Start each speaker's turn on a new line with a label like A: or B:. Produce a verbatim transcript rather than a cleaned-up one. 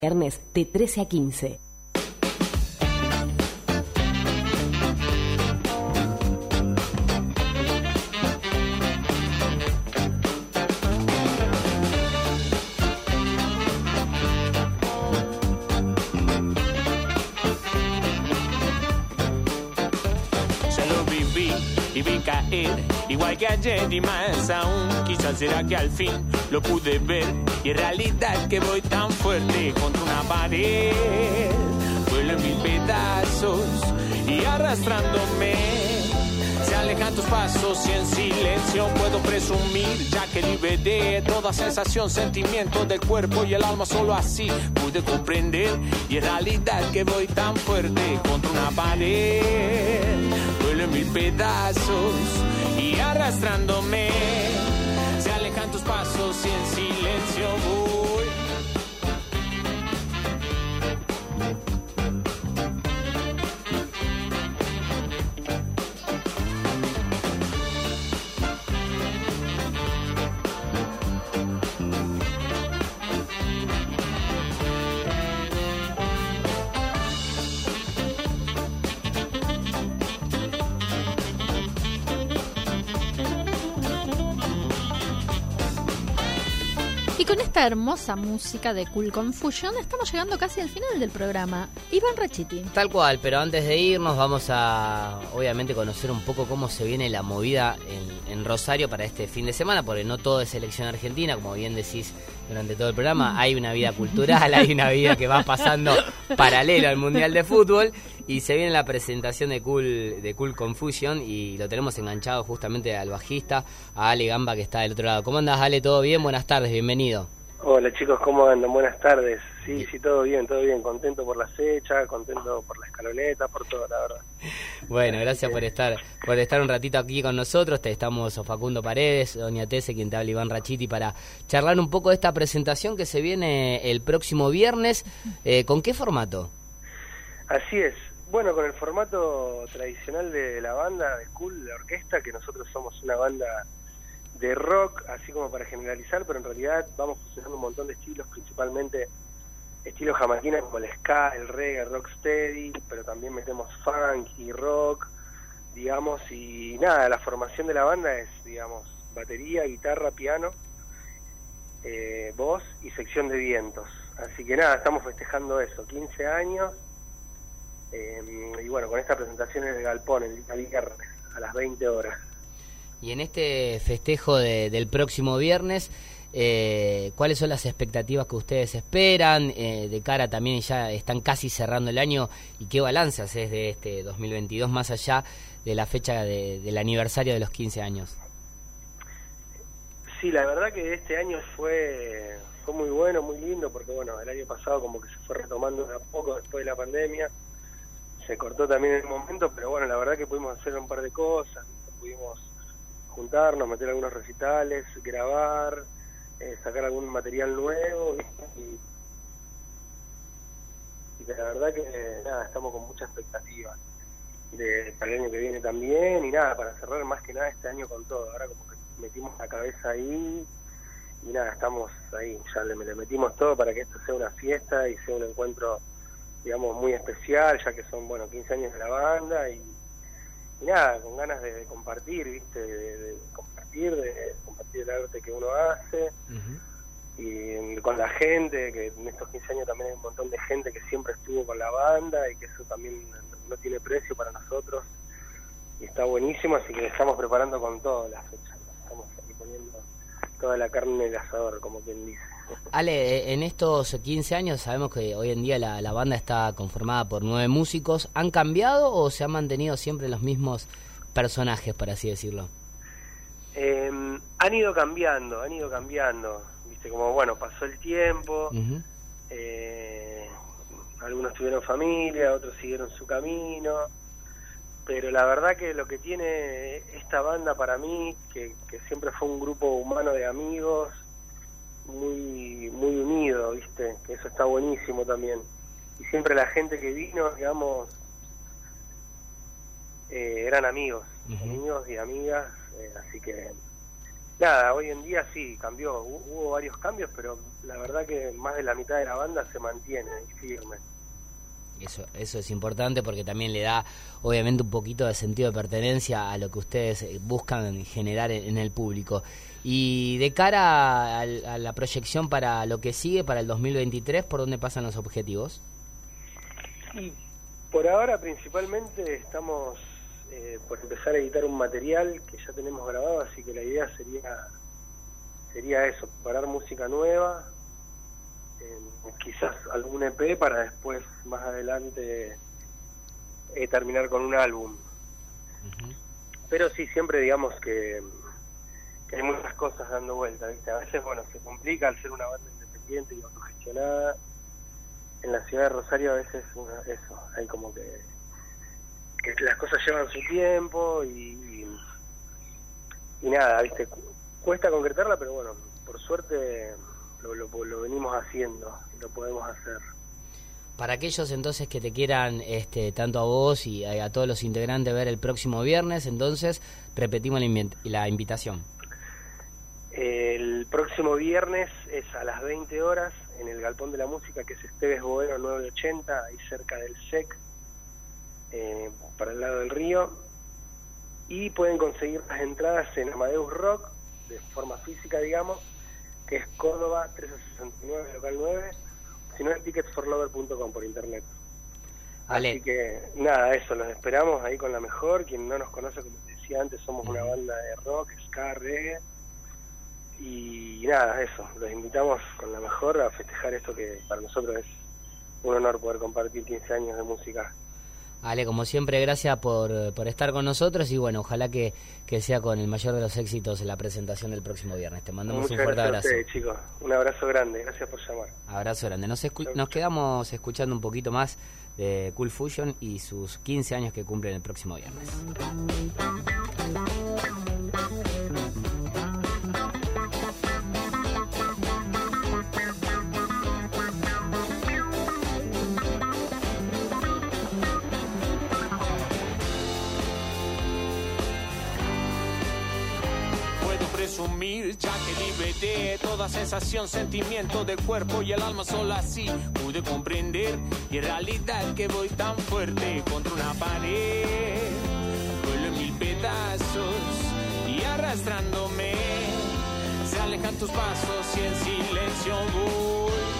A: Viernes de trece a quince.
B: Igual que ayer y más aún, quizás será que al fin lo pude ver. Y en realidad que voy tan fuerte contra una pared, vuelo en mil pedazos y arrastrándome se alejan tus pasos y en silencio puedo presumir, ya que liberé toda sensación, sentimiento del cuerpo y el alma, solo así pude comprender. Y en realidad que voy tan fuerte contra una pared, vuelo en mil pedazos y arrastrándome se alejan tus pasos y en silencio voy.
C: Y con esta hermosa música de Cool Confusion estamos llegando casi al final del programa. Iván Rachiti.
D: Tal cual, pero antes de irnos vamos a, obviamente, conocer un poco cómo se viene la movida en, en Rosario para este fin de semana, porque no todo es selección argentina, como bien decís durante todo el programa. Hay una vida cultural, hay una vida que va pasando paralelo al Mundial de Fútbol, y se viene la presentación de Cool, de Cool Confusion, y lo tenemos enganchado justamente al bajista, a Ale Gamba, que está del otro lado. ¿Cómo andás, Ale? ¿Todo bien? Buenas tardes, bienvenido.
E: Hola chicos, ¿cómo andan? Buenas tardes. Sí, sí, todo bien, todo bien. Contento por la fecha, contento por la escaloneta, por todo, la verdad.
D: Bueno, gracias
E: que...
D: por estar por estar un ratito aquí con nosotros. Te estamos Facundo Paredes, Doña Tese, quien te habla, Iván Rachiti, para charlar un poco de esta presentación que se viene el próximo viernes. Eh, ¿Con qué formato?
E: Así es. Bueno, con el formato tradicional de la banda, de Cool, de orquesta, que nosotros somos una banda de rock, así como para generalizar, pero en realidad vamos fusionando un montón de estilos, principalmente estilos jamaiquinos como el ska, el reggae, el rocksteady, pero también metemos funk y rock, digamos, y nada, la formación de la banda es, digamos, batería, guitarra, piano, eh, voz y sección de vientos. Así que nada, estamos festejando eso, quince años, eh, y bueno, con esta presentación en el Galpón, el día viernes, a las veinte horas.
D: Y en este festejo de, del próximo viernes, eh, ¿cuáles son las expectativas que ustedes esperan? Eh, de cara también, ya están casi cerrando el año, ¿y qué balance haces de este dos mil veintidós más allá de la fecha de, del aniversario de los quince años?
E: Sí, la verdad que este año fue fue muy bueno, muy lindo, porque bueno, el año pasado como que se fue retomando de a poco después de la pandemia, se cortó también en el momento, pero bueno, la verdad que pudimos hacer un par de cosas, pudimos juntarnos, meter algunos recitales, grabar, eh, sacar algún material nuevo, y, y la verdad que nada, estamos con mucha expectativa de, para el año que viene también, y nada, para cerrar más que nada este año con todo. Ahora como que metimos la cabeza ahí y nada, estamos ahí, ya le, le metimos todo para que esto sea una fiesta y sea un encuentro, digamos, muy especial, ya que son, bueno, quince años de la banda, y Y nada, con ganas de, de compartir, ¿viste? De, de compartir, de compartir el arte que uno hace, uh-huh. y con la gente, que en estos quince años también hay un montón de gente que siempre estuvo con la banda, y que eso también no tiene precio para nosotros, y está buenísimo, así que estamos preparando con todo la fecha, estamos aquí poniendo toda la carne en el asador, como quien dice.
D: Ale, en estos quince años sabemos que hoy en día la, la banda está conformada por nueve músicos. ¿Han cambiado o se han mantenido siempre los mismos personajes, por así decirlo?
E: Eh, han ido cambiando, han ido cambiando. Viste, como bueno, pasó el tiempo, uh-huh. eh, algunos tuvieron familia, otros siguieron su camino, pero la verdad que lo que tiene esta banda para mí, que, que siempre fue un grupo humano de amigos, muy muy unido, viste, que eso está buenísimo también, y siempre la gente que vino, digamos, eh, eran amigos, uh-huh. amigos y amigas, eh, así que nada, hoy en día sí, cambió, Hu- hubo varios cambios, pero la verdad que más de la mitad de la banda se mantiene firme.
D: Eso, eso es importante porque también le da obviamente un poquito de sentido de pertenencia a lo que ustedes eh, buscan generar en, en el público. Y de cara a, a la proyección para lo que sigue, para el dos mil veintitrés, ¿por dónde pasan los objetivos?
E: Y por ahora principalmente estamos eh, por empezar a editar un material que ya tenemos grabado, así que la idea sería sería eso, preparar música nueva, eh, quizás algún E P para después más adelante eh, terminar con un álbum.
D: Uh-huh.
E: Pero sí, siempre digamos que, que hay muchas cosas dando vuelta, ¿viste? A veces, bueno, se complica al ser una banda independiente y autogestionada. En la ciudad de Rosario a veces una, eso, hay como que, que las cosas llevan su tiempo y, y, y nada, ¿viste? Cu- Cuesta concretarla, pero bueno, por suerte lo, lo, lo venimos haciendo y lo podemos hacer.
D: Para aquellos entonces que te quieran, este, tanto a vos y a, a todos los integrantes, ver el próximo viernes, entonces repetimos la, invi- la invitación.
E: El próximo viernes es a las veinte horas en el Galpón de la Música, que es Esteves Boero nueve ochenta, ahí cerca del S E C, eh, para el lado del río. Y pueden conseguir las entradas en Amadeus Rock, de forma física, digamos, que es Córdoba trescientos sesenta y nueve, local nueve, si no es tickets for lover punto com por internet.
D: Ale.
E: Así que nada, eso, los esperamos ahí con La Mejor. Quien no nos conoce, como te decía antes, somos una banda de rock, ska, reggae. Y nada, eso, los invitamos con La Mejor a festejar esto que para nosotros es un honor poder compartir quince años de música.
D: Ale, como siempre, gracias por, por estar con nosotros y bueno, ojalá que, que sea con el mayor de los éxitos en la presentación del próximo viernes. Te mandamos
E: Muchas
D: un fuerte
E: gracias
D: abrazo.
E: a ustedes, chicos. Un abrazo grande, gracias por llamar.
D: Abrazo grande. Nos, escu- nos quedamos escuchando un poquito más de Cool Fusion y sus quince años que cumplen el próximo viernes.
B: Presumir, ya que liberé toda sensación, sentimiento del cuerpo y el alma, solo así pude comprender y en realidad que voy tan fuerte contra una pared, vuelo en mil pedazos y arrastrándome se alejan tus pasos y en silencio voy